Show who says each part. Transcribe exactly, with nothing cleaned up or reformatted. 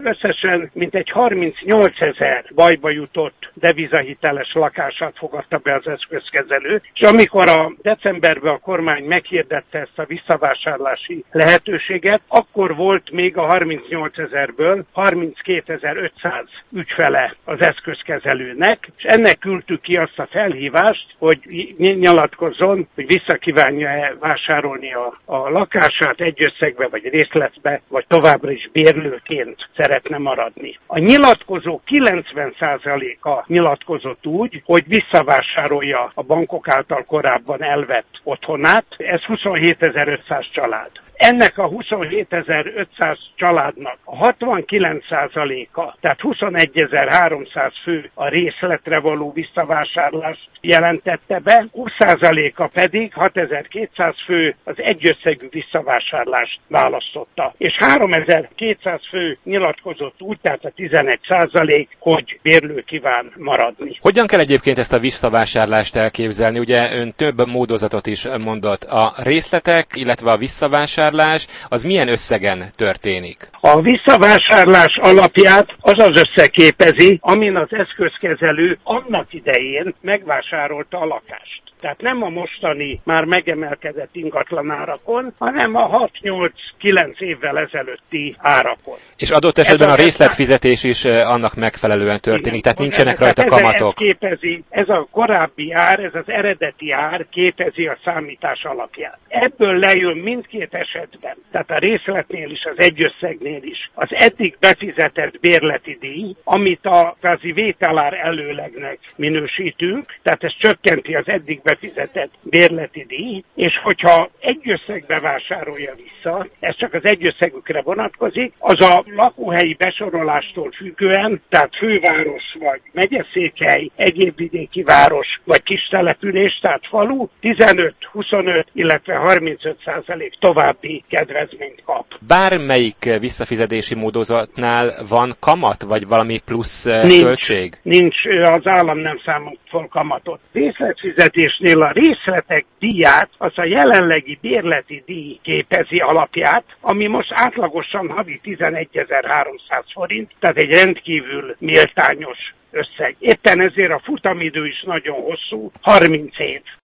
Speaker 1: összesen mintegy harmincnyolcezer bajba jutott devizahiteles lakását fogadta be az eszközkezelő, és amikor a decemberben a kormány meghirdette ezt a visszavásárlási lehetőséget, akkor volt még a harmincnyolcezerből harminckétezer-ötszáz ügyfele az eszközkezelőnek, és ennek küldtük ki azt a felhívást, hogy nyilatkozzon, hogy vissza kívánja vásárolni a, a lakását egy összegbe, vagy részletbe, vagy továbbra is bérlőként szeretne maradni. A nyilatkozó kilencven százaléka nyilatkozott úgy, hogy visszavásárolja a bankok által korábban elvett otthonát, ez huszonhétezer-ötszáz család. Ennek a huszonhétezer-ötszáz családnak a hatvankilenc százaléka, tehát huszonegyezer-háromszáz fő a részletre való visszavásárlást jelentette be, húsz százaléka pedig hatezer-kétszáz fő az egyösszegű visszavásárlást választotta. És háromezer-kétszáz fő nyilatkozott úgy, tehát a tizenegy százalék, hogy bérlő kíván maradni.
Speaker 2: Hogyan kell egyébként ezt a visszavásárlást elképzelni? Ugye ön több módozatot is mondott. A részletek, illetve a visszavásárlás az milyen összegen történik?
Speaker 1: A visszavásárlás alapját az az összeg képezi, amin az eszközkezelő annak idején megvásárolta a lakást. Tehát nem a mostani, már megemelkedett ingatlanárakon, hanem a hat-nyolc-kilenc évvel ezelőtti árakon.
Speaker 2: És adott esetben a részletfizetés is annak megfelelően történik, igen, tehát nincsenek rajta kamatok.
Speaker 1: Ez, képezi, ez a korábbi ár, ez az eredeti ár képezi a számítás alapját. Ebből lejön mindkét esetben, tehát a részletnél is, az egyösszegnél is, az eddig befizetett bérleti díj, amit a kvázi vételár előlegnek minősítünk, tehát ez csökkenti az eddig befizetett bérleti díj, és hogyha egy összegbe vásárolja vissza, ez csak az egy összegükre vonatkozik, az a lakóhelyi besorolástól függően, tehát főváros vagy megyeszékhely, egyéb vidéki város vagy kis település, tehát falu, tizenöt, huszonöt, illetve harmincöt százalék további kedvezményt kap.
Speaker 2: Bármelyik visszafizetési módozatnál van kamat, vagy valami plusz
Speaker 1: nincs,
Speaker 2: költség?
Speaker 1: Nincs, az állam nem számolt fel kamatot. Részletfizetésnél a részletek díját, az a jelenlegi bérleti díj képezi alapját, ami most átlagosan havi tizenegyezer-háromszáz forint, tehát egy rendkívül méltányos összeg. Éppen ezért a futamidő is nagyon hosszú, harminc év.